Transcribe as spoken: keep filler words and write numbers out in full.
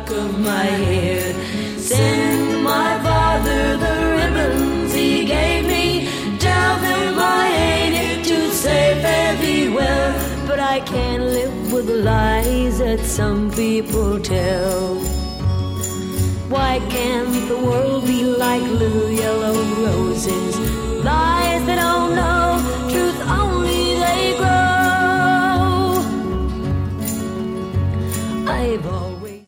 lock of my hair. Send my father the ribbons he gave me. Tell them I ain't it to say fare thee well. But I can't live with the lies that some people tell. Why can't the world be like little yellow roses?